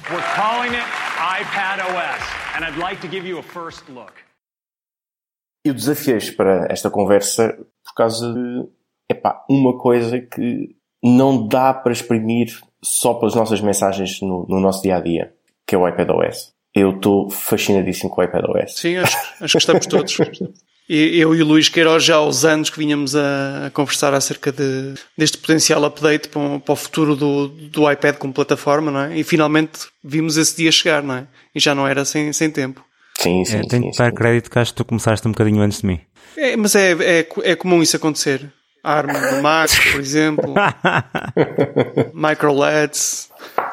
We're calling it iPadOS, and I'd like to give you a first look. Eu desafiei-os para esta conversa por causa de, uma coisa que não dá para exprimir só pelas nossas mensagens no nosso dia-a-dia, que é o iPadOS. Eu estou fascinadíssimo com o iPadOS. Sim, acho que estamos todos. Eu e o Luís Queiroz já há uns anos que vinhamos a conversar acerca deste potencial update para o futuro do iPad como plataforma, não é? E finalmente vimos esse dia chegar, não é? E já não era sem tempo. Sim. Tenho que dar crédito que acho que tu começaste um bocadinho antes de mim. Mas é comum isso acontecer. A ARM do Mac, por exemplo. Micro-LEDs.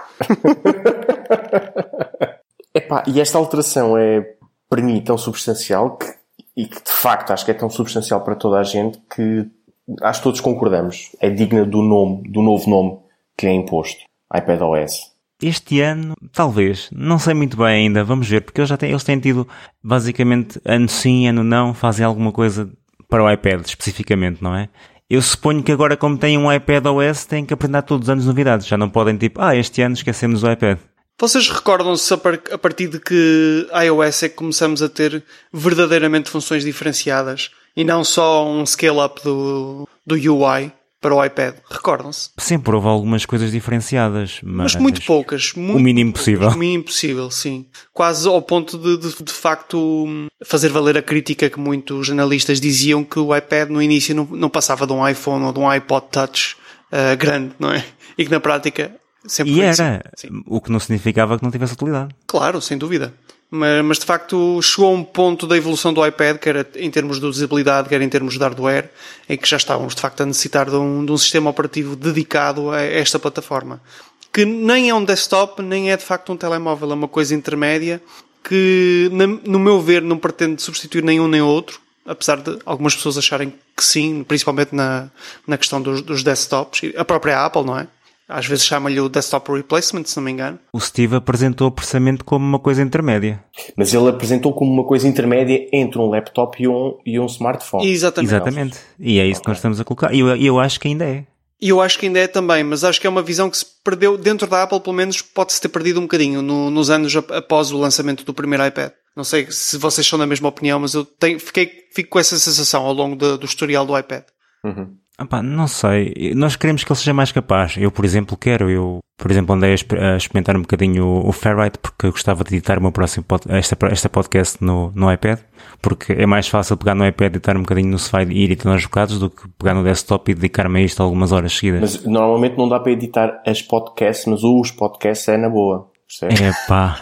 E esta alteração é, para mim, tão substancial e que, de facto, acho que é tão substancial para toda a gente que acho que todos concordamos. É digna do novo nome que é imposto. iPadOS. Este ano, talvez, não sei muito bem ainda, vamos ver, porque eles têm tido, basicamente, ano sim, ano não, fazem alguma coisa para o iPad, especificamente, não é? Eu suponho que agora, como têm um iPadOS, têm que aprender todos os anos novidades, já não podem este ano esquecemos o iPad. Vocês recordam-se a partir de que iOS é que começamos a ter verdadeiramente funções diferenciadas e não só um scale-up do UI para o iPad? Recordam-se? Sempre houve algumas coisas diferenciadas, mas muito poucas. O mínimo possível. O mínimo possível, sim. Quase ao ponto de facto fazer valer a crítica que muitos analistas diziam que o iPad no início não passava de um iPhone ou de um iPod Touch grande, não é? E que na prática sempre e foi era, assim. O que não significava que não tivesse utilidade. Claro, sem dúvida. Mas de facto chegou a um ponto da evolução do iPad, quer em termos de usabilidade, quer em termos de hardware, em que já estávamos de facto a necessitar de um sistema operativo dedicado a esta plataforma. Que nem é um desktop, nem é de facto um telemóvel, é uma coisa intermédia que, no meu ver, não pretende substituir nenhum nem outro, apesar de algumas pessoas acharem que sim, principalmente na questão dos desktops. A própria Apple, não é? Às vezes chama-lhe o desktop replacement, se não me engano. O Steve apresentou precisamente como uma coisa intermédia. Mas ele apresentou como uma coisa intermédia entre um laptop e um smartphone. Exatamente. E é isso que nós estamos a colocar. E eu acho que ainda é. E eu acho que ainda é também, mas acho que é uma visão que se perdeu dentro da Apple, pelo menos pode-se ter perdido um bocadinho nos anos após o lançamento do primeiro iPad. Não sei se vocês são da mesma opinião, mas eu fico com essa sensação ao longo do historial do iPad. Uhum. Não sei. Nós queremos que ele seja mais capaz. Eu, por exemplo, andei a experimentar um bocadinho o Ferrite porque eu gostava de editar o meu próximo esta podcast no iPad, porque é mais fácil pegar no iPad, editar um bocadinho no sofá e ir editando aos bocados do que pegar no desktop e dedicar-me a isto algumas horas seguidas. Mas normalmente não dá para editar as podcasts, mas os podcasts é na boa. Epá.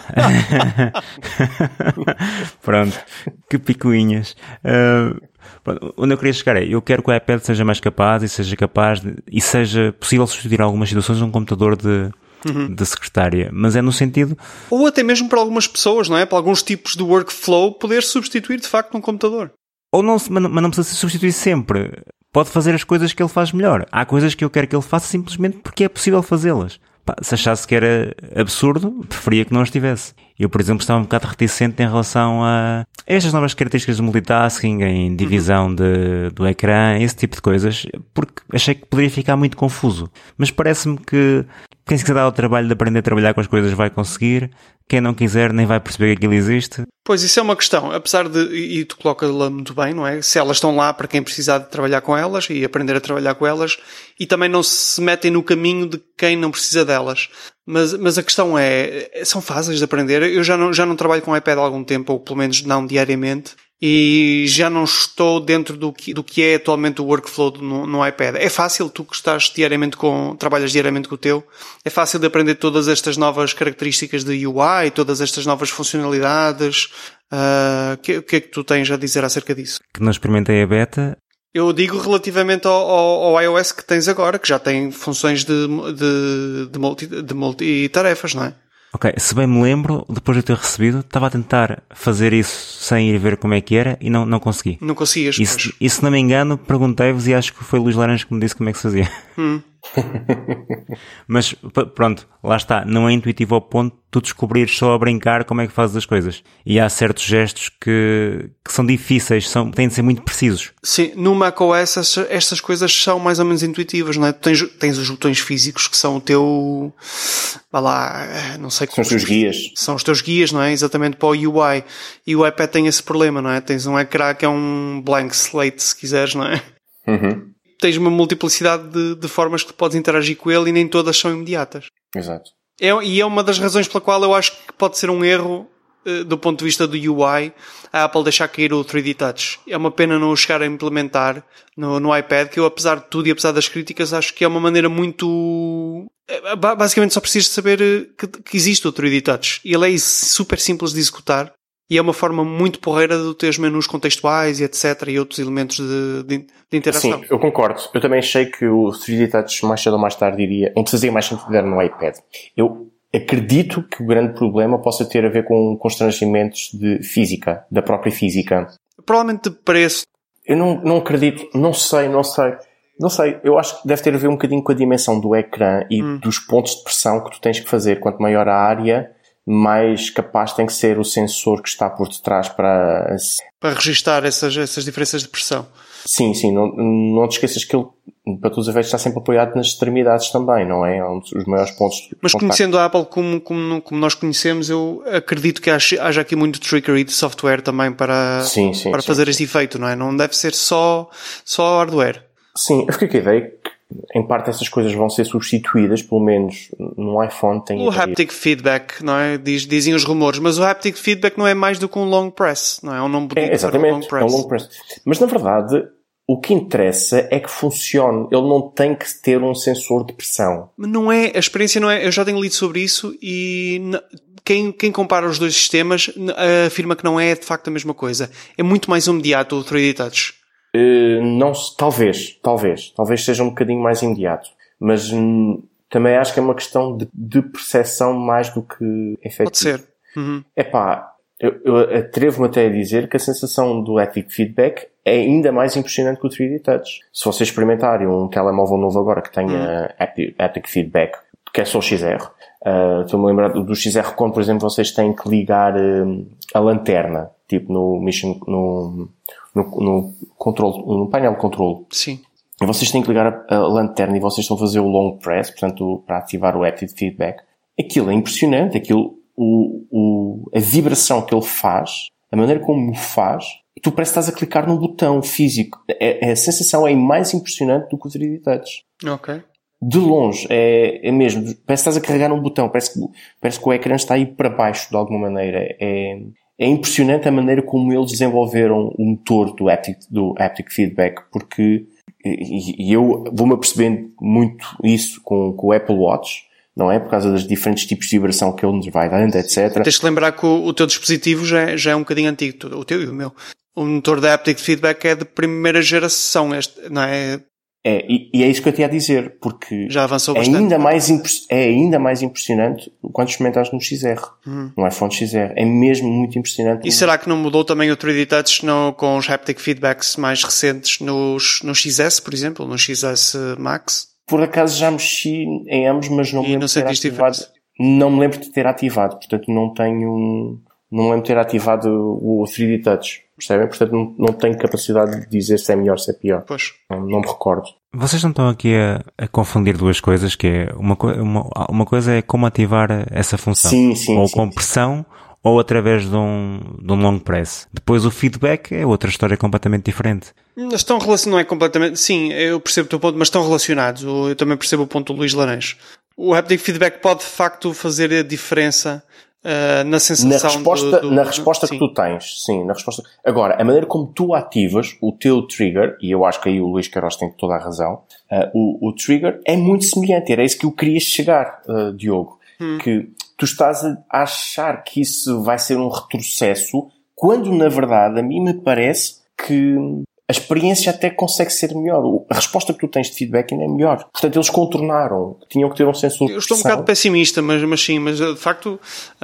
Pronto. Que picuinhas. Onde eu queria chegar eu quero que o iPad seja mais capaz e seja possível substituir em algumas situações um computador de secretária, mas é no sentido... Ou até mesmo para algumas pessoas, não é? Para alguns tipos de workflow poder substituir de facto um computador. Ou não, mas não precisa substituir sempre. Pode fazer as coisas que ele faz melhor. Há coisas que eu quero que ele faça simplesmente porque é possível fazê-las. Se achasse que era absurdo, preferia que não estivesse. Eu, por exemplo, estava um bocado reticente em relação a estas novas características de multitasking, em divisão do ecrã, esse tipo de coisas, porque achei que poderia ficar muito confuso. Mas parece-me que quem se quiser dar o trabalho de aprender a trabalhar com as coisas vai conseguir. Quem não quiser nem vai perceber que aquilo existe. Pois, isso é uma questão. Apesar de, e tu colocas-la muito bem, não é? Se elas estão lá para quem precisar de trabalhar com elas e aprender a trabalhar com elas, e também não se metem no caminho de quem não precisa delas. Mas a questão são fáceis de aprender. Eu já não trabalho com iPad há algum tempo, ou pelo menos não diariamente, e já não estou dentro do que é atualmente o workflow no iPad. É fácil, tu que trabalhas diariamente com o teu, é fácil de aprender todas estas novas características de UI, todas estas novas funcionalidades. O que é que tu tens a dizer acerca disso? Que não experimentei a beta. Eu digo relativamente ao iOS que tens agora, que já tem funções de multitarefas, não é? Ok, se bem me lembro, depois de eu ter recebido, estava a tentar fazer isso sem ir ver como é que era e não consegui. Não conseguias. E se não me engano, perguntei-vos e acho que foi o Luís Laranja que me disse como é que se fazia. Mas pronto, lá está, não é intuitivo ao ponto de tu descobrires só a brincar como é que fazes as coisas. E há certos gestos que são difíceis, têm de ser muito precisos. Sim, no macOS estas coisas são mais ou menos intuitivas, não é? Tens os botões físicos que são o teu... Vá lá, não sei... São os teus guias. São os teus guias, não é? Exatamente para o UI. E o iPad tem esse problema, não é? Tens um ecrã que é um blank slate, se quiseres, não é? Tens uma multiplicidade de formas que podes interagir com ele e nem todas são imediatas. Exato. E é uma das razões pela qual eu acho que pode ser um erro do ponto de vista do UI a Apple deixar cair o 3D Touch. É uma pena não o chegar a implementar no iPad, que eu, apesar de tudo e apesar das críticas, acho que é uma maneira muito... Basicamente só precisas saber que existe o 3D Touch. E ele é super simples de executar. E é uma forma muito porreira de ter os menus contextuais e etc. e outros elementos de interação. Sim, eu concordo. Eu também achei que o 3D Touch mais cedo ou mais tarde iria... Onde fazia mais sentido era no iPad. Eu acredito que o grande problema possa ter a ver com constrangimentos de física, da própria física. Provavelmente de preço. Eu não acredito. Não sei. Eu acho que deve ter a ver um bocadinho com a dimensão do ecrã e dos pontos de pressão que tu tens que fazer. Quanto maior a área, mais capaz tem que ser o sensor que está por detrás para registar essas diferenças de pressão. Sim, não te esqueças que ele, para todos os efeitos, está sempre apoiado nas extremidades também, não é? É um dos maiores pontos de Mas contacto. conhecendo a Apple como nós conhecemos, eu acredito que haja aqui muito trickery de software também para fazer este efeito, não é? Não deve ser só hardware. Sim, eu fiquei com a ideia que em parte essas coisas vão ser substituídas, pelo menos no iPhone tem... O haptic feedback, não é? Dizem os rumores, mas o haptic feedback não é mais do que um long press, não é? Um nome bonito para um long press. É um long press. Mas na verdade, o que interessa é que funcione. Ele não tem que ter um sensor de pressão. Não é, a experiência não é... Eu já tenho lido sobre isso e... Quem compara os dois sistemas afirma que não é de facto a mesma coisa. É muito mais imediato o 3D Touch. Talvez seja um bocadinho mais imediato, mas também acho que é uma questão de percepção mais do que efetivo. Pode ser. Eu atrevo-me até a dizer que a sensação do haptic feedback é ainda mais impressionante que o 3D Touch. Se vocês experimentarem um telemóvel novo agora que tenha haptic feedback, que é só XR, estou-me a lembrar do XR quando, por exemplo, vocês têm que ligar a lanterna, tipo no painel de controle. Sim. E vocês têm que ligar a lanterna e vocês estão a fazer o long press, portanto, para ativar o haptic feedback. Aquilo é impressionante. A vibração que ele faz, a maneira como o faz, tu parece que estás a clicar num botão físico. A sensação é mais impressionante do que o 3D Touch. Ok. De longe, é mesmo. Parece que estás a carregar um botão. Parece que o ecrã está aí para baixo, de alguma maneira. É impressionante a maneira como eles desenvolveram o motor do haptic feedback, porque eu vou-me apercebendo muito isso com o Apple Watch, não é? Por causa dos diferentes tipos de vibração que ele nos vai dando, etc. Tens que lembrar que o teu dispositivo já é um bocadinho antigo, o teu e o meu. O motor da haptic feedback é de primeira geração, não é? E é isso que eu te ia dizer, porque já avançou bastante. É ainda mais impressionante quando experimentares no XR, no iPhone XR. É mesmo muito impressionante. E será que não mudou também o 3D Touch com os haptic feedbacks mais recentes no XS, por exemplo, no XS Max? Por acaso já mexi em ambos, mas não me lembro de ter ativado. Não me lembro de ter ativado, portanto não me lembro de ter ativado o 3D Touch. Percebem? Portanto, não tenho capacidade de dizer se é melhor ou se é pior. Pois. Não me recordo. Vocês não estão aqui a confundir duas coisas, que é uma coisa é como ativar essa função. Sim. Ou com pressão, ou através de um long press. Depois o feedback é outra história completamente diferente. Estão relacionados, não é completamente... Sim, eu percebo o teu ponto, mas estão relacionados. Eu também percebo o ponto do Luís Laranjo. O haptic feedback pode, de facto, fazer a diferença... na sensação na resposta que tu tens, sim, na resposta. Agora, a maneira como tu ativas o teu trigger, e eu acho que aí o Luís Queiroz tem toda a razão, o trigger é muito semelhante, era isso que eu queria chegar, Diogo, que tu estás a achar que isso vai ser um retrocesso, quando na verdade a mim me parece que a experiência até consegue ser melhor. A resposta que tu tens de feedback ainda é melhor. Portanto, eles contornaram. Tinham que ter um sensor de pressão. Eu estou um bocado pessimista, mas de facto,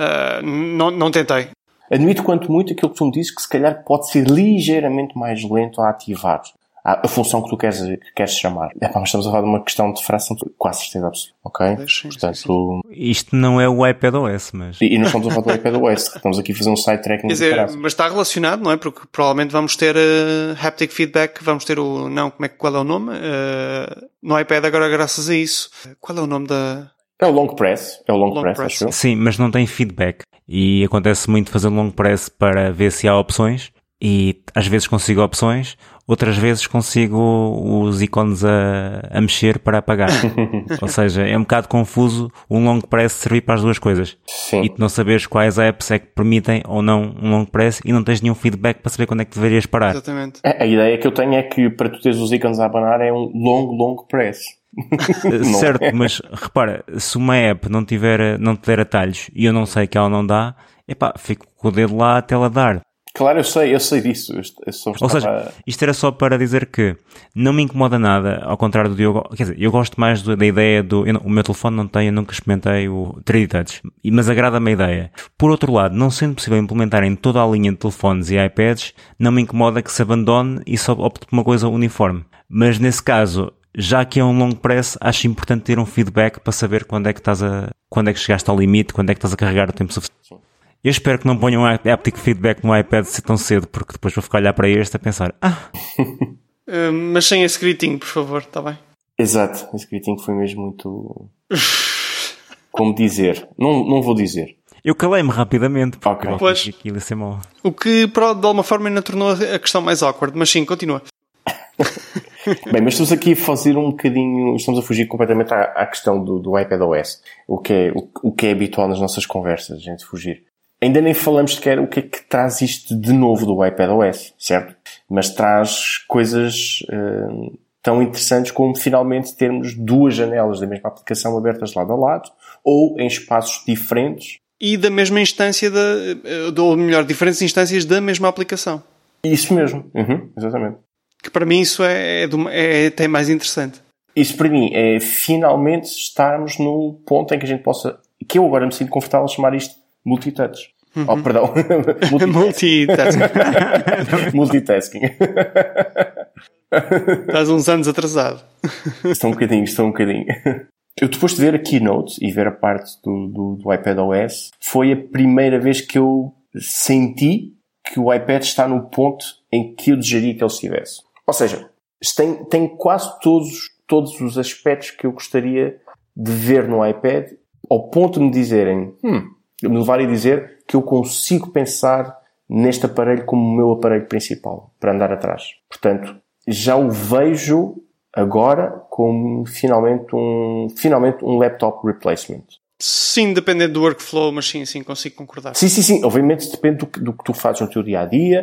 não tentei. Admito quanto muito aquilo que tu me dizes, que se calhar pode ser ligeiramente mais lento a ativar. a função que tu queres chamar. Mas estamos a falar de uma questão de fração com a certeza absoluta, ok? Portanto, isto não é o iPadOS, mas... E não estamos a falar do iPadOS, estamos aqui a fazer um side tracking. Quer dizer, mas está relacionado, não é? Porque provavelmente vamos ter haptic feedback, vamos ter qual é o nome? No iPad agora, graças a isso. Qual é o nome da... É o long press, acho eu. Sim, mas não tem feedback. E acontece muito fazer long press para ver se há opções. E às vezes consigo opções, outras vezes consigo os ícones a mexer para apagar. Ou seja, é um bocado confuso um long press servir para as duas coisas. Sim. E tu não saberes quais apps é que permitem ou não um long press e não tens nenhum feedback para saber quando é que deverias parar. Exatamente. A ideia que eu tenho é que para tu teres os ícones a abanar é um long press. Certo, mas repara, se uma app não te der atalhos e eu não sei que ela não dá, fico com o dedo lá até ela dar. Claro, eu sei disso. Ou seja, isto era só para dizer que não me incomoda nada, ao contrário do Diogo. Quer dizer, eu gosto mais da ideia o meu telefone não tem, eu nunca experimentei o 3D Touch, mas agrada-me a ideia. Por outro lado, não sendo possível implementar em toda a linha de telefones e iPads, não me incomoda que se abandone e só opte por uma coisa uniforme. Mas nesse caso, já que é um long press, acho importante ter um feedback para saber quando é que chegaste ao limite, quando é que estás a carregar o tempo suficiente. Eu espero que não ponham haptic feedback no iPad tão cedo, porque depois vou ficar a olhar para este a pensar, mas sem esse gritinho, por favor, está bem? Exato, esse gritinho foi mesmo muito... Como dizer? Não vou dizer. Eu calei-me rapidamente, porque pois, aquilo ia ser mau. O que, de alguma forma, ainda tornou a questão mais awkward, mas sim, continua. Bem, mas estamos aqui a fazer um bocadinho, estamos a fugir completamente à questão do iPadOS, o que é habitual nas nossas conversas, a gente fugir. Ainda nem falamos sequer o que é que traz isto de novo do iPadOS, certo? Mas traz coisas tão interessantes como finalmente termos duas janelas da mesma aplicação abertas lado a lado, ou em espaços diferentes. E da mesma instância, ou melhor, diferentes instâncias da mesma aplicação. Isso mesmo, exatamente. Que para mim isso é até mais interessante. Isso para mim é finalmente estarmos no ponto em que a gente possa, que eu agora me sinto confortável a chamar isto multitouch. Oh, perdão. Multitasking. Multitasking. Estás uns anos atrasado. Estou um bocadinho. Eu depois de ver a Keynote e ver a parte do iPadOS, foi a primeira vez que eu senti que o iPad está no ponto em que eu desejaria que ele estivesse. Ou seja, tem quase todos os aspectos que eu gostaria de ver no iPad, ao ponto de me dizerem, me levarem a dizer que eu consigo pensar neste aparelho como o meu aparelho principal, para andar atrás. Portanto, já o vejo agora como finalmente um laptop replacement. Sim, dependendo do workflow, mas sim, consigo concordar. Sim. Obviamente depende do que tu fazes no teu dia-a-dia.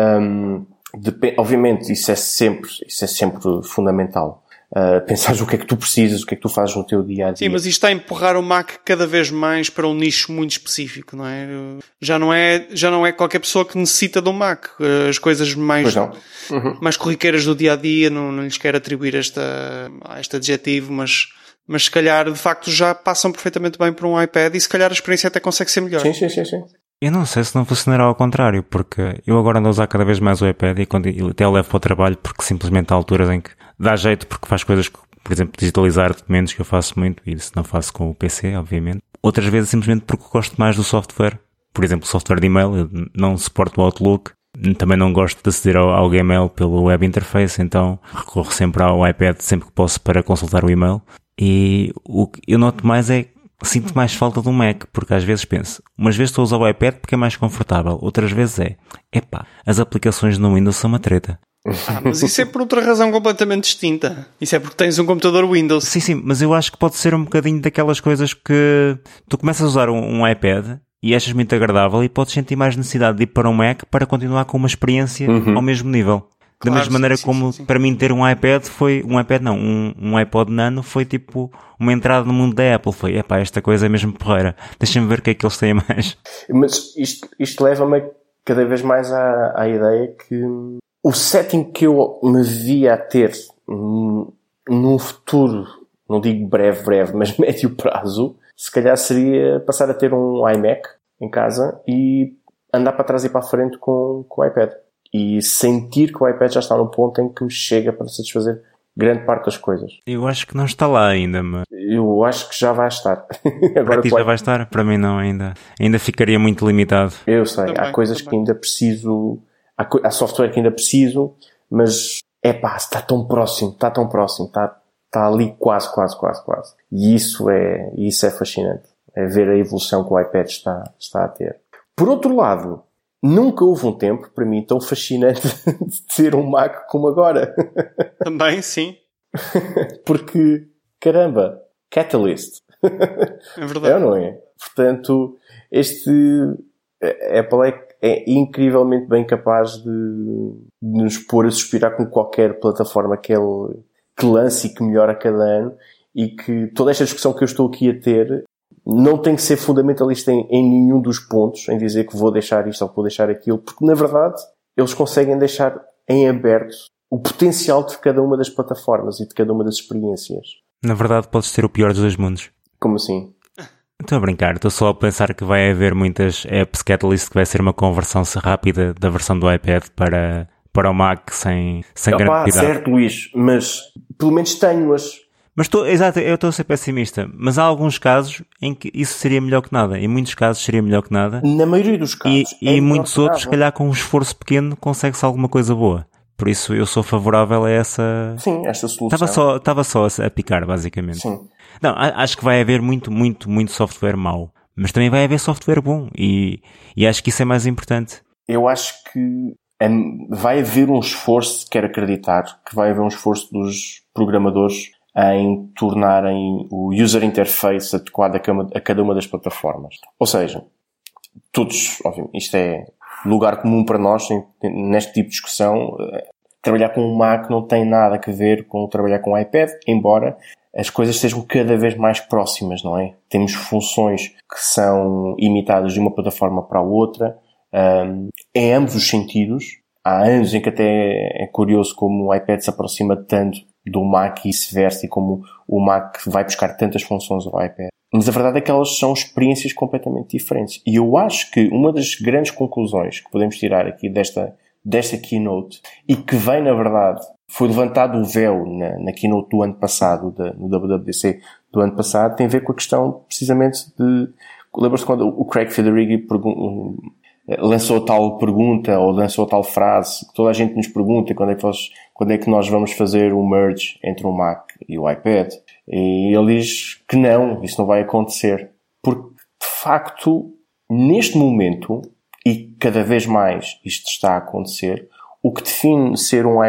Obviamente isso é sempre fundamental. Pensares o que é que tu precisas, o que é que tu fazes no teu dia-a-dia. Sim, mas isto está a empurrar o Mac cada vez mais para um nicho muito específico, não é? Já não é qualquer pessoa que necessita de um Mac. As coisas mais corriqueiras do dia-a-dia não lhes quero atribuir este adjetivo, mas se calhar de facto já passam perfeitamente bem por um iPad e se calhar a experiência até consegue ser melhor. Sim. Eu não sei se não funcionará ao contrário, porque eu agora ando a usar cada vez mais o iPad e até o levo para o trabalho porque simplesmente há alturas em que dá jeito porque faz coisas, por exemplo, digitalizar documentos que eu faço muito e isso não faço com o PC, obviamente. Outras vezes simplesmente porque gosto mais do software. Por exemplo, software de e-mail, eu não suporto o Outlook, também não gosto de aceder ao Gmail pelo web interface, então recorro sempre ao iPad sempre que posso para consultar o e-mail. E o que eu noto mais sinto mais falta de um Mac, porque às vezes penso, umas vezes estou a usar o iPad porque é mais confortável, outras vezes as aplicações no Windows são uma treta. Mas isso é por outra razão completamente distinta. Isso é porque tens um computador Windows. Sim, mas eu acho que pode ser um bocadinho daquelas coisas que tu começas a usar um iPad e achas muito agradável e podes sentir mais necessidade de ir para um Mac para continuar com uma experiência ao mesmo nível. Da mesma maneira como para mim ter um iPad foi, um iPod Nano foi tipo uma entrada no mundo da Apple. Foi, esta coisa é mesmo porreira. Deixa-me ver o que é que eles têm mais. Mas isto leva-me cada vez mais à ideia que o setting que eu me via a ter num futuro, não digo breve, mas médio prazo, se calhar seria passar a ter um iMac em casa e andar para trás e para a frente com o iPad. e sentir que o iPad já está no ponto em que me chega para satisfazer grande parte das coisas. Eu acho que não está lá ainda, mas... Eu acho que já vai estar. Agora para ti já vai estar? Para mim não ainda. Ainda ficaria muito limitado. Eu sei, há coisas que ainda preciso, há software que ainda preciso, mas está tão próximo, está ali quase. E isso é fascinante. É ver a evolução que o iPad está a ter. Por outro lado, nunca houve um tempo, para mim, tão fascinante de ter um Mac como agora. Também, sim. Porque, caramba, Catalyst. É verdade. É ou não é? Portanto, a Apple é incrivelmente bem capaz de nos pôr a suspirar com qualquer plataforma que lance e que melhora a cada ano, e que toda esta discussão que eu estou aqui a ter não tem que ser fundamentalista em nenhum dos pontos, em dizer que vou deixar isto ou que vou deixar aquilo, porque na verdade eles conseguem deixar em aberto o potencial de cada uma das plataformas e de cada uma das experiências. Na verdade podes ter o pior dos dois mundos. Como assim? Estou a brincar, estou só a pensar que vai haver muitas apps Catalyst, que vai ser uma conversão rápida da versão do iPad para o Mac sem grande cuidado. Certo, Luís, mas pelo menos tenho-as. Mas exato, eu estou a ser pessimista, mas há alguns casos em que isso seria melhor que nada. Em muitos casos seria melhor que nada. Na maioria dos casos. E em muitos outros, se calhar com um esforço pequeno, consegue-se alguma coisa boa. Por isso eu sou favorável a essa... Sim, esta solução. Estava só a picar, basicamente. Sim. Não, acho que vai haver muito software mau. Mas também vai haver software bom. E acho que isso é mais importante. Eu acho que vai haver um esforço, quero acreditar, que vai haver um esforço dos programadores em tornarem o user interface adequado a cada uma das plataformas. Ou seja, todos, obviamente, isto é lugar comum para nós neste tipo de discussão. Trabalhar com um Mac não tem nada a ver com trabalhar com um iPad, embora as coisas sejam cada vez mais próximas, não é? Temos funções que são imitadas de uma plataforma para a outra, em ambos os sentidos. Há anos em que até é curioso como o iPad se aproxima tanto do Mac e vice-versa, e como o Mac vai buscar tantas funções ao iPad. Mas a verdade é que elas são experiências completamente diferentes. E eu acho que uma das grandes conclusões que podemos tirar aqui desta keynote, e que vem, na verdade, foi levantado o véu na keynote do ano passado, no WWDC do ano passado, tem a ver com a questão, precisamente, de... Lembra-se quando o Craig Federighi lançou tal pergunta, ou lançou tal frase, que toda a gente nos pergunta quando é que nós vamos fazer o merge entre o Mac e o iPad. E ele diz que não, isso não vai acontecer. Porque, de facto, neste momento, e cada vez mais isto está a acontecer, o que define ser um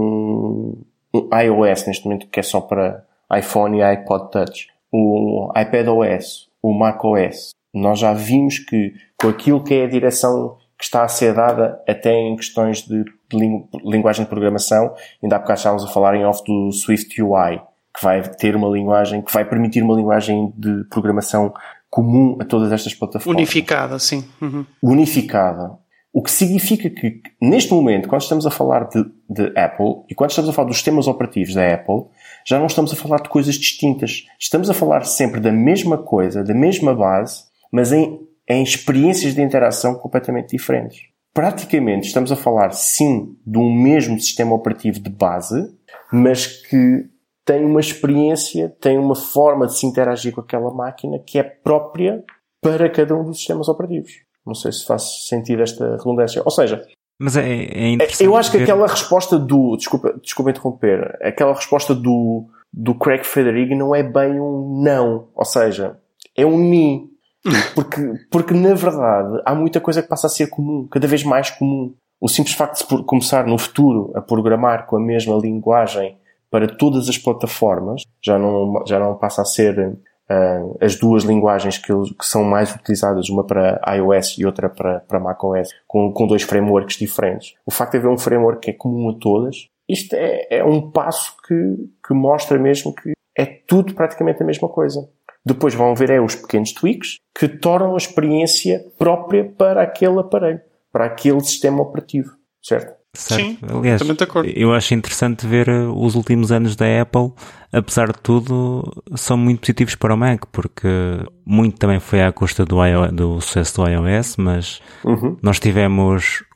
iOS, neste momento, que é só para iPhone e iPod Touch, o iPadOS, o macOS, nós já vimos que com aquilo que é a direção que está a ser dada até em questões de linguagem de programação, ainda há bocado estávamos a falar em off do Swift UI, que vai ter uma linguagem, que vai permitir uma linguagem de programação comum a todas estas plataformas. Unificada, sim. Uhum. Unificada. O que significa que, neste momento, quando estamos a falar de Apple, e quando estamos a falar dos sistemas operativos da Apple, já não estamos a falar de coisas distintas. Estamos a falar sempre da mesma coisa, da mesma base, mas em experiências de interação completamente diferentes. Praticamente estamos a falar, sim, de um mesmo sistema operativo de base, mas que tem uma experiência, tem uma forma de se interagir com aquela máquina que é própria para cada um dos sistemas operativos. Não sei se faz sentido esta redundância. Ou seja, mas é interessante. Eu acho que aquela resposta desculpa interromper, aquela resposta do Craig Federighi não é bem um não. Ou seja, é um ni. Porque na verdade há muita coisa que passa a ser comum, cada vez mais comum. O simples facto de começar no futuro a programar com a mesma linguagem para todas as plataformas, já não passa a ser as duas linguagens que são mais utilizadas, uma para iOS e outra para macOS, com dois frameworks diferentes. O facto de haver um framework que é comum a todas, isto é um passo que mostra mesmo que é tudo praticamente a mesma coisa. Depois vão ver os pequenos tweaks que tornam a experiência própria para aquele aparelho, para aquele sistema operativo, certo? Certo. Sim, aliás, também de acordo. Eu acho interessante ver os últimos anos da Apple, apesar de tudo, são muito positivos para o Mac, porque muito também foi à custa do sucesso do iOS, mas nós tivemos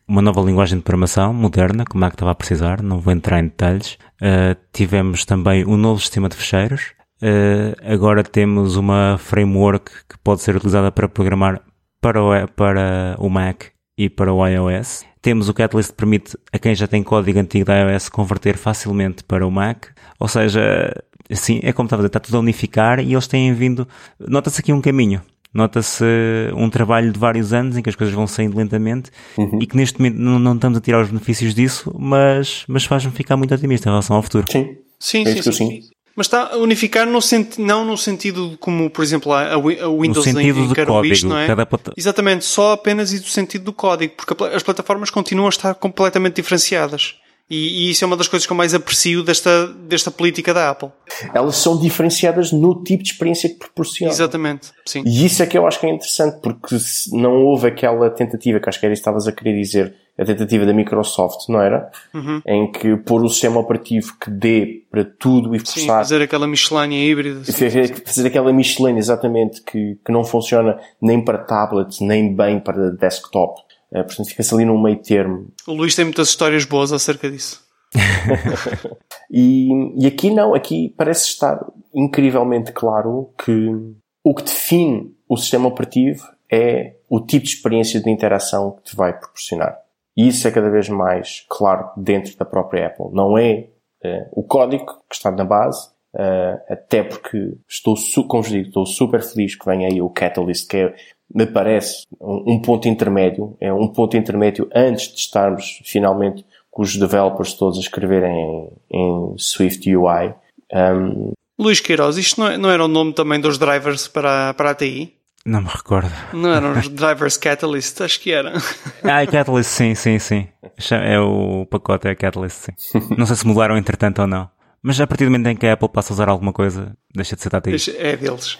uma nova linguagem de programação moderna, que o Mac estava a precisar, não vou entrar em detalhes. Tivemos também um novo sistema de ficheiros. Agora temos uma framework que pode ser utilizada para programar para o Mac e para o iOS. Temos o Catalyst que permite a quem já tem código antigo da iOS converter facilmente para o Mac. Ou seja, assim, é como estava a dizer, está tudo a unificar e eles têm vindo... Nota-se aqui um caminho. Nota-se um trabalho de vários anos em que as coisas vão saindo lentamente e que neste momento não estamos a tirar os benefícios disso, mas faz-me ficar muito otimista em relação ao futuro. Sim. Sim. Mas está a unificar não no sentido como, por exemplo, a Windows encarou isto, não é? Exatamente, só apenas do sentido do código, porque as plataformas continuam a estar completamente diferenciadas. E isso é uma das coisas que eu mais aprecio desta política da Apple. Elas são diferenciadas no tipo de experiência que proporcionam. Exatamente, sim. E isso é que eu acho que é interessante, porque não houve aquela tentativa, que acho que era isso que estavas a querer dizer, a tentativa da Microsoft, não era? Em que pôr o sistema operativo que dê para tudo e forçar... Sim, fazer aquela miscelânea híbrida. Fazer aquela miscelânea, exatamente, que não funciona nem para tablets, nem bem para desktop. Portanto, fica-se ali num meio termo. O Luís tem muitas histórias boas acerca disso. E aqui não, aqui parece estar incrivelmente claro que o que define o sistema operativo é o tipo de experiência de interação que te vai proporcionar. E isso é cada vez mais claro dentro da própria Apple. Não é o código que está na base, até porque como vos digo, estou super feliz que venha aí o Catalyst, que me parece um ponto intermédio. É um ponto intermédio antes de estarmos finalmente com os developers todos a escreverem em Swift UI. Luís Queiroz, isto não era o nome também dos drivers para a TI? Não me recordo. Não eram os drivers Catalyst? Acho que era. Catalyst, sim. É o pacote, é Catalyst, sim. Não sei se mudaram entretanto ou não. Mas a partir do momento em que a Apple passa a usar alguma coisa, deixa de ser TI. É deles.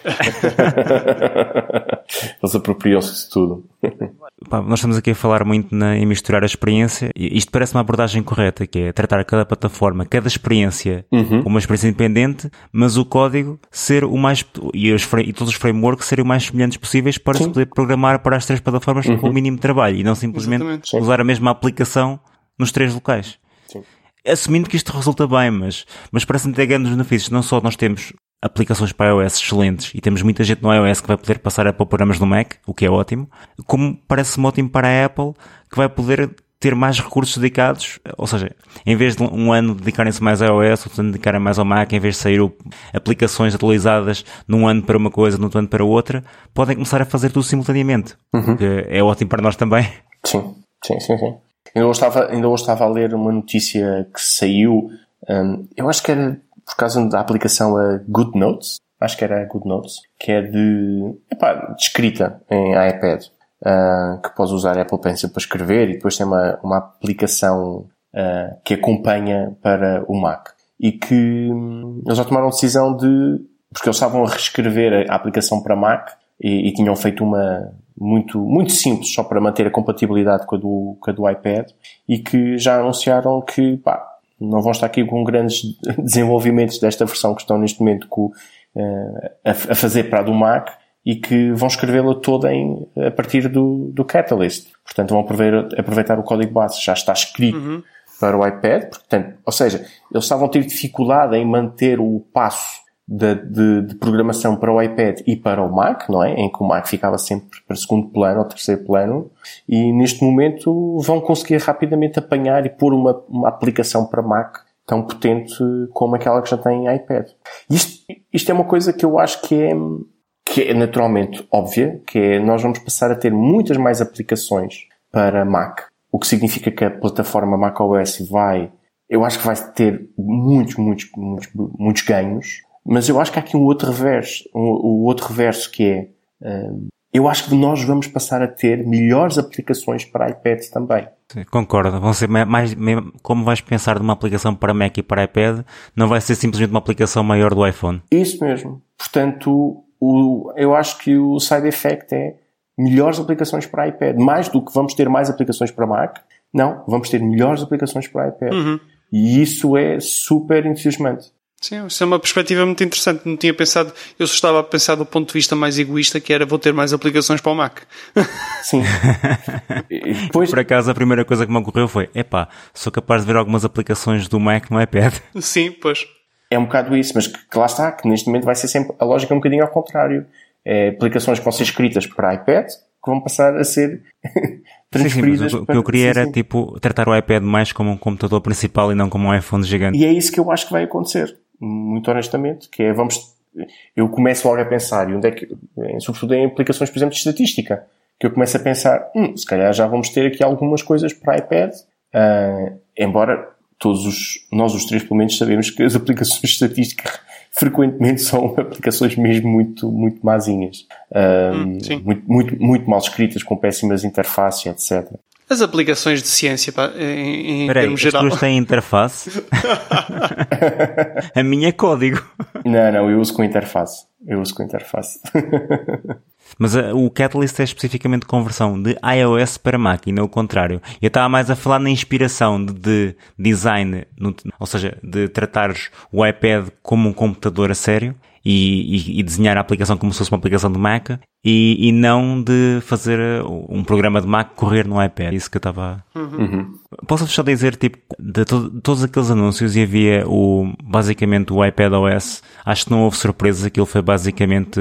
Eles apropriam-se de tudo. Nós estamos aqui a falar muito em misturar a experiência, e isto parece uma abordagem correta, que é tratar cada plataforma, cada experiência como uma experiência independente, mas o código ser o mais, e todos os frameworks serem o mais semelhantes possíveis para se poder programar para as três plataformas com o mínimo de trabalho, e não simplesmente usar a mesma aplicação nos três locais. Assumindo que isto resulta bem, mas parece-me ter grandes benefícios. Não só nós temos aplicações para iOS excelentes e temos muita gente no iOS que vai poder passar para programas no Mac, o que é ótimo, como parece-me ótimo para a Apple, que vai poder ter mais recursos dedicados, ou seja, em vez de um ano dedicarem-se mais a iOS, outro ano dedicarem mais ao Mac, em vez de sair aplicações atualizadas num ano para uma coisa, num ano para outra, podem começar a fazer tudo simultaneamente, que é ótimo para nós também. Sim. Ainda hoje estava a ler uma notícia que saiu, eu acho que era por causa da aplicação a GoodNotes, que é de escrita em iPad, que podes usar Apple Pencil para escrever, e depois tem uma aplicação que acompanha para o Mac. E que eles já tomaram a decisão porque eles estavam a reescrever a aplicação para Mac e tinham feito uma muito simples, só para manter a compatibilidade com a do iPad, e que já anunciaram que não vão estar aqui com grandes desenvolvimentos desta versão que estão neste momento a fazer para a do Mac, e que vão escrevê-la toda a partir do Catalyst. Portanto, vão aproveitar o código base, já está escrito para o iPad. Portanto, ou seja, eles estavam a ter dificuldade em manter o passo de programação para o iPad e para o Mac, não é? Em que o Mac ficava sempre para segundo plano ou terceiro plano, e neste momento vão conseguir rapidamente apanhar e pôr uma aplicação para Mac tão potente como aquela que já tem em iPad. Isto é uma coisa que eu acho que é naturalmente óbvia, que é nós vamos passar a ter muitas mais aplicações para Mac, o que significa que a plataforma macOS eu acho que vai ter muitos ganhos. Mas eu acho que há aqui um outro reverso que é, eu acho que nós vamos passar a ter melhores aplicações para iPad também. Sim, concordo. Vão ser mais, como vais pensar numa aplicação para Mac e para iPad, não vai ser simplesmente uma aplicação maior do iPhone. Isso mesmo. Portanto, eu acho que o side effect é melhores aplicações para iPad. Mais do que vamos ter mais aplicações para Mac, não, vamos ter melhores aplicações para iPad. E isso é super entusiasmante. Sim, isso é uma perspectiva muito interessante. Não tinha pensado, eu só estava a pensar do ponto de vista mais egoísta, que era vou ter mais aplicações para o Mac. Sim. Depois... Por acaso a primeira coisa que me ocorreu foi, sou capaz de ver algumas aplicações do Mac no iPad. Sim, pois. É um bocado isso, mas que lá está, que neste momento vai ser sempre a lógica um bocadinho ao contrário. Aplicações que vão ser escritas para iPad, que vão passar a ser transferidas. Sim, o que eu queria era, tratar o iPad mais como um computador principal e não como um iPhone gigante. E é isso que eu acho que vai acontecer, muito honestamente, que é, eu começo logo a pensar, e onde é que, sobretudo em aplicações, por exemplo, de estatística, que eu começo a pensar, se calhar já vamos ter aqui algumas coisas para iPad, embora nós os três pelo menos sabemos que as aplicações de estatística frequentemente são aplicações mesmo muito, muito mazinhas. Muito mal escritas, com péssimas interfaces, etc. As aplicações de ciência, em termos geral. As tuas têm interface? A minha é código. Não, eu uso com interface. Mas o Catalyst é especificamente conversão de iOS para Mac e não o contrário. Eu estava mais a falar na inspiração de design, ou seja, de tratares o iPad como um computador a sério e desenhar a aplicação como se fosse uma aplicação de Mac e não de fazer um programa de Mac correr no iPad. Isso que eu estava... Posso só dizer, de todos aqueles anúncios, e havia basicamente o iPadOS, acho que não houve surpresas, aquilo foi basicamente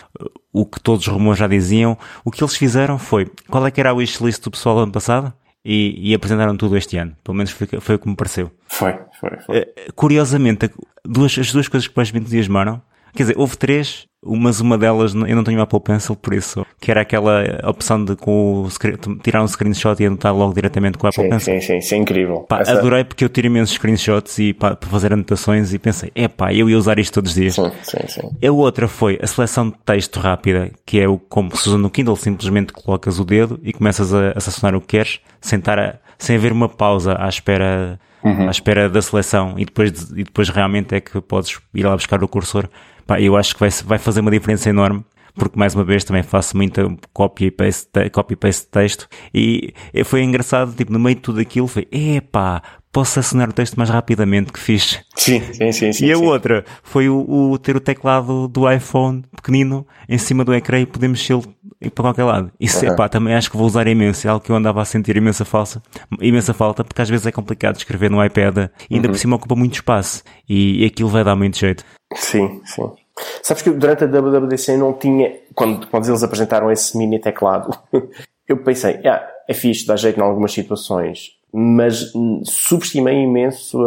o que todos os rumores já diziam. O que eles fizeram foi, qual é que era a wishlist do pessoal do ano passado? E apresentaram tudo este ano. Pelo menos foi o que me pareceu. Foi. Curiosamente, as duas coisas que mais me entusiasmaram, quer dizer, houve 3, mas uma delas eu não tenho Apple Pencil, por isso, que era aquela opção de tirar um screenshot e anotar logo diretamente com a Apple Pencil. Sim, isso é incrível. Adorei porque eu tiro imensos screenshots para fazer anotações e pensei, eu ia usar isto todos os dias. Sim. A outra foi a seleção de texto rápida, que é como se usa no Kindle, simplesmente colocas o dedo e começas a selecionar o que queres, sem haver uma pausa à espera da seleção e depois realmente é que podes ir lá buscar o cursor. Eu acho que vai fazer uma diferença enorme, porque mais uma vez também faço muita copy e paste de texto e foi engraçado, no meio de tudo aquilo foi, posso selecionar o texto mais rapidamente, que fixe. Sim. E a outra foi ter o teclado do iPhone pequenino em cima do ecrã e poder mexê-lo para qualquer lado. Isso também acho que vou usar imenso, é algo que eu andava a sentir imensa falta, porque às vezes é complicado escrever no iPad e ainda por cima ocupa muito espaço e aquilo vai dar muito jeito. Sim. Sabes que durante a WWDC não tinha, quando eles apresentaram esse mini teclado, eu pensei, é fixe, dá jeito em algumas situações, mas subestimei imenso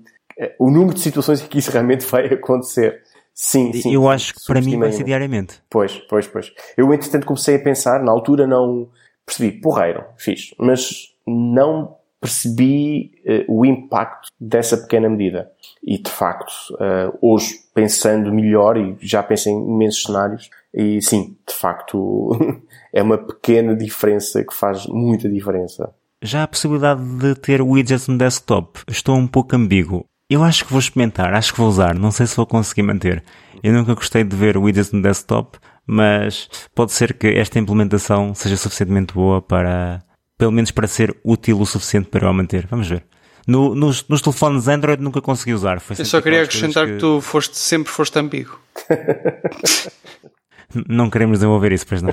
o número de situações em que isso realmente vai acontecer. Sim. Eu acho que para mim vai ser diariamente. Pois. Eu, entretanto, comecei a pensar, na altura não percebi, porreiro, fixe, mas não percebi o impacto dessa pequena medida. E, de facto, hoje, pensando melhor, e já pensei em imensos cenários, e sim, de facto, é uma pequena diferença que faz muita diferença. Já a possibilidade de ter widgets no desktop, estou um pouco ambíguo. Eu acho que vou experimentar, acho que vou usar, não sei se vou conseguir manter. Eu nunca gostei de ver widgets no desktop, mas pode ser que esta implementação seja suficientemente boa pelo menos para ser útil o suficiente para eu a manter. Vamos ver. Nos telefones Android nunca consegui usar. Eu só queria acrescentar que tu sempre foste ambíguo. Não queremos desenvolver isso, pois não.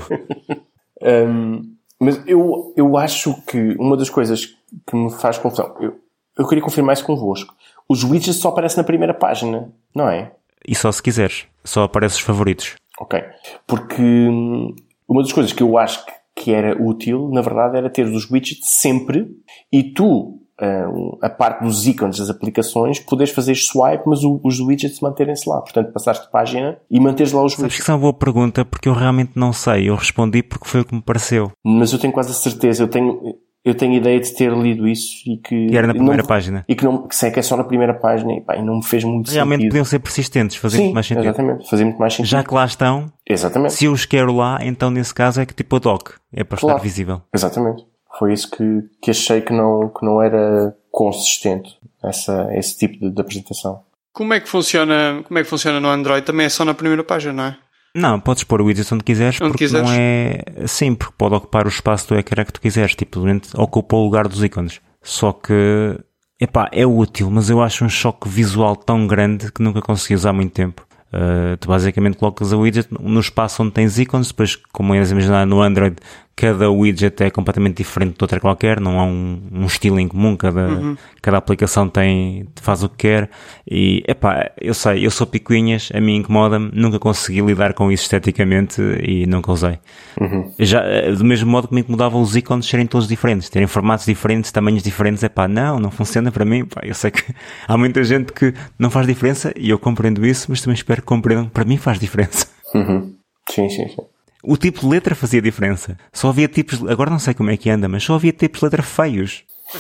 Mas eu acho que uma das coisas que me faz confusão, eu queria confirmar isso convosco. Os widgets só aparecem na primeira página, não é? E só se quiseres. Só aparecem os favoritos. Ok. Porque uma das coisas que eu acho que era útil, na verdade, era ter os widgets sempre e tu, a parte dos ícones das aplicações, poderes fazer swipe, mas os widgets manterem-se lá. Portanto, passaste de página e manteres lá os widgets. Sabes que isso é uma boa pergunta, porque eu realmente não sei. Eu respondi porque foi o que me pareceu. Mas eu tenho quase a certeza. Eu tenho a ideia de ter lido isso e que... era na primeira página. E que sei que é só na primeira página e não me fez muito sentido. Realmente podiam ser persistentes, fazer muito mais sentido. Exatamente, fazer muito mais sentido. Já que lá estão, exatamente. Se eu os quero lá, então nesse caso é que tipo a doc, é para estar visível. Exatamente. Foi isso que achei que não era consistente, esse tipo de apresentação. Como é que funciona no Android? Também é só na primeira página, não é? Não, podes pôr o widget onde quiseres, não é assim, porque pode ocupar o espaço do ecrã que tu quiseres, tipo, ocupa o lugar dos ícones. Só que, Epá, é útil, mas eu acho um choque visual tão grande que nunca consegui usar muito tempo. Tu basicamente colocas a widget no espaço onde tens ícones, depois, como é imaginar no Android, cada widget é completamente diferente de outra qualquer, não há um estilo em comum, cada aplicação faz o que quer, e epá, eu sei, eu sou picuinhas, a mim incomoda-me, nunca consegui lidar com isso esteticamente e nunca usei. Já, do mesmo modo que me incomodavam os ícones serem todos diferentes, terem formatos diferentes, tamanhos diferentes, epá, não funciona para mim, pá, eu sei que há muita gente que não faz diferença e eu compreendo isso, mas também espero que compreendam que para mim faz diferença. Sim. O tipo de letra fazia diferença. Só havia tipos, agora não sei como é que anda, mas só havia tipos de letra feios.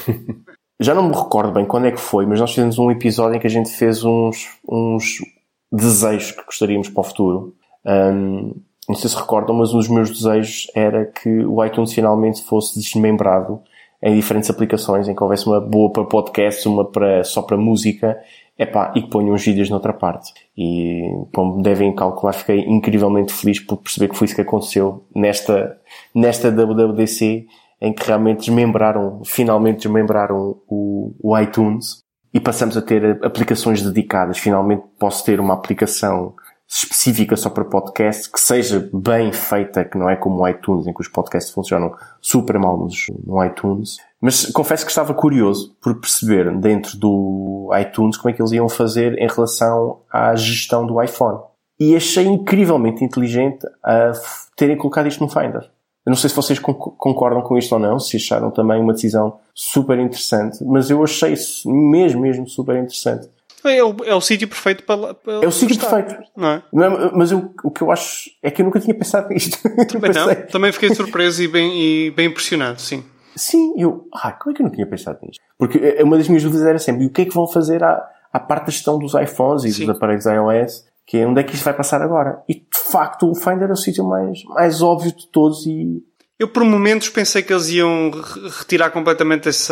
Já não me recordo bem quando é que foi, mas nós fizemos um episódio em que a gente fez uns desejos que gostaríamos para o futuro. Não sei se recordam, mas um dos meus desejos era que o iTunes finalmente fosse desmembrado em diferentes aplicações, em que houvesse uma boa para podcast, uma só para música, e que ponham uns vídeos noutra parte. E, como devem calcular, fiquei incrivelmente feliz por perceber que foi isso que aconteceu nesta WWDC, em que realmente finalmente desmembraram o iTunes e passamos a ter aplicações dedicadas. Finalmente posso ter uma aplicação específica só para podcast, que seja bem feita, que não é como o iTunes, em que os podcasts funcionam super mal no iTunes. Mas confesso que estava curioso por perceber dentro do iTunes como é que eles iam fazer em relação à gestão do iPhone. E achei incrivelmente inteligente a terem colocado isto no Finder. Eu não sei se vocês concordam com isto ou não, se acharam também uma decisão super interessante, mas eu achei isso mesmo super interessante. É o sítio perfeito para é o sítio perfeito. Não é? Mas o que eu acho é que eu nunca tinha pensado nisto. Também não. Também fiquei surpreso e bem impressionado, sim. Sim, como é que eu não tinha pensado nisto? Porque uma das minhas dúvidas era sempre, e o que é que vão fazer à parte da gestão dos iPhones e dos aparelhos iOS, que é onde é que isto vai passar agora? E, de facto, o Finder é o sítio mais óbvio de todos e... Eu, por momentos, pensei que eles iam retirar completamente esse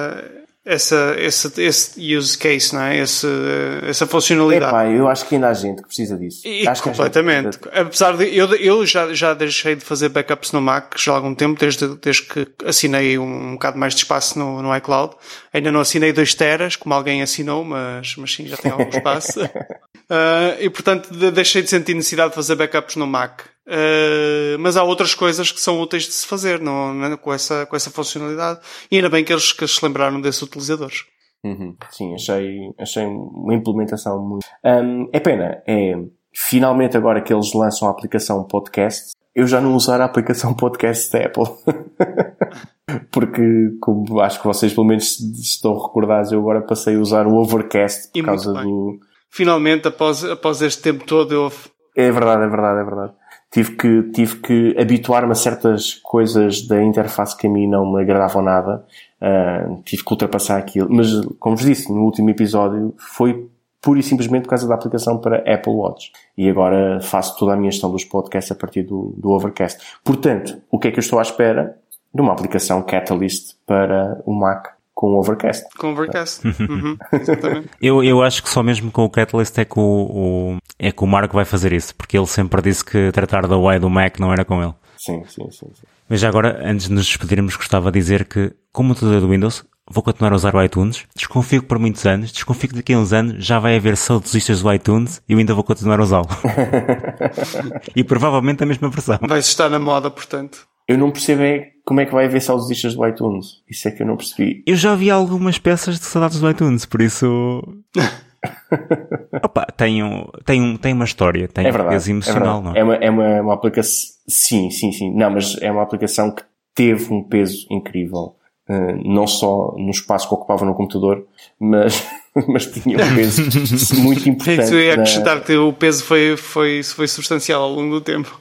use case, não é? Essa funcionalidade. Eu acho que ainda há gente que precisa disso. Acho completamente. Apesar de eu já deixei de fazer backups no Mac já há algum tempo, desde que assinei um bocado mais de espaço no iCloud. Ainda não assinei 2 teras, como alguém assinou, mas sim, já tem algum espaço. E portanto deixei de sentir necessidade de fazer backups no Mac. Mas há outras coisas que são úteis de se fazer com essa funcionalidade, e ainda bem que eles se lembraram desses utilizadores. Sim, achei uma implementação muito... É pena, finalmente agora que eles lançam a aplicação podcast, eu já não usar a aplicação podcast da Apple. Porque, como acho que vocês pelo menos estão recordados, eu agora passei a usar o Overcast por causa do... Finalmente, após este tempo todo, É verdade. Tive que habituar-me a certas coisas da interface que a mim não me agradavam nada. Tive que ultrapassar aquilo. Mas, como vos disse, no último episódio, foi pura e simplesmente por causa da aplicação para Apple Watch. E agora faço toda a minha gestão dos podcasts a partir do Overcast. Portanto, o que é que eu estou à espera? De uma aplicação Catalyst para o Mac com o Overcast. Com o Overcast. Exatamente. Eu acho que só mesmo com o Catalyst é que o Marco vai fazer isso, porque ele sempre disse que tratar da UI do Mac não era com ele. Sim. Mas já agora, antes de nos despedirmos, gostava de dizer que, como utilizador do Windows, vou continuar a usar o iTunes, desconfio que por muitos anos, desconfio que daqui a uns anos já vai haver saudosistas do iTunes e eu ainda vou continuar a usá-lo. E provavelmente a mesma versão. Vai estar na moda, portanto. Eu não percebo como é que vai haver saudosistas do iTunes. Isso é que eu não percebi. Eu já vi algumas peças de saudades do iTunes, por isso... Opa, tem uma história, tem um peso emocional, não é? É uma aplicação... Sim. Não, mas é uma aplicação que teve um peso incrível. Não só no espaço que ocupava no computador, mas tinha um peso muito importante. Eu ia acrescentar que o peso foi substancial ao longo do tempo.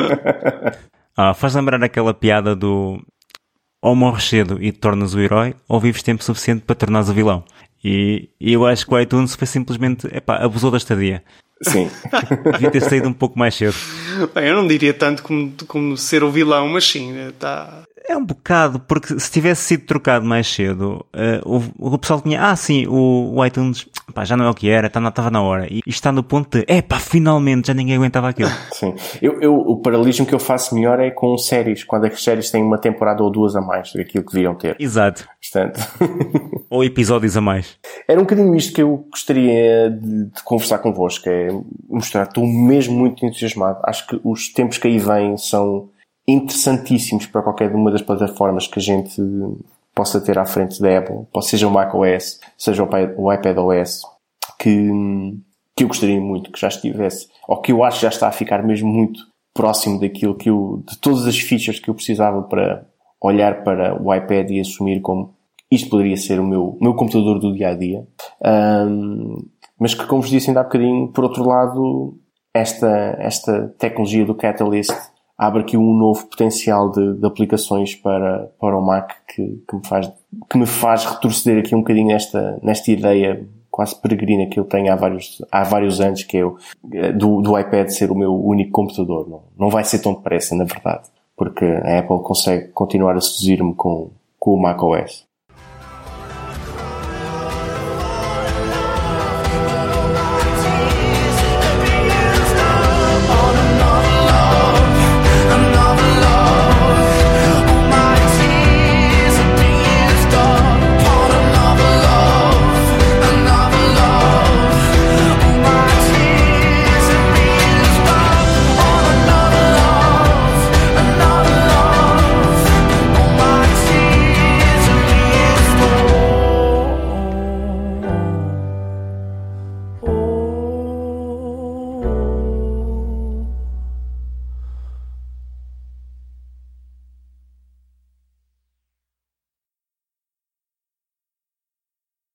Faz lembrar aquela piada do ou morres cedo e te tornas o herói, ou vives tempo suficiente para tornares o vilão. E eu acho que o iTunes foi simplesmente, abusou da estadia. Sim. Devia ter saído um pouco mais cedo. Bem, eu não diria tanto como ser o vilão, mas sim, está... É um bocado, porque se tivesse sido trocado mais cedo, o pessoal tinha, sim, o iTunes, pá, já não é o que era, estava na hora. E está no ponto de, finalmente, já ninguém aguentava aquilo. Sim. O paralelismo que eu faço melhor é com séries, quando as séries têm uma temporada ou duas a mais daquilo que deviam ter. Exato. Portanto... Ou episódios a mais. Era um bocadinho isto que eu gostaria de conversar convosco, é mostrar, estou mesmo muito entusiasmado. Acho que os tempos que aí vêm são interessantíssimos para qualquer uma das plataformas que a gente possa ter à frente da Apple, seja o macOS, seja o iPadOS, que eu gostaria muito que já estivesse, ou que eu acho que já está a ficar mesmo muito próximo daquilo de todas as features que eu precisava para olhar para o iPad e assumir como isto poderia ser o meu computador do dia-a-dia. Mas que, como vos disse ainda há bocadinho, por outro lado, esta tecnologia do Catalyst abre aqui um novo potencial de aplicações para o Mac que me faz retroceder aqui um bocadinho nesta ideia quase peregrina que eu tenho há vários anos, que é do iPad ser o meu único computador. Não vai ser tão depressa, na verdade, porque a Apple consegue continuar a seduzir-me com o macOS.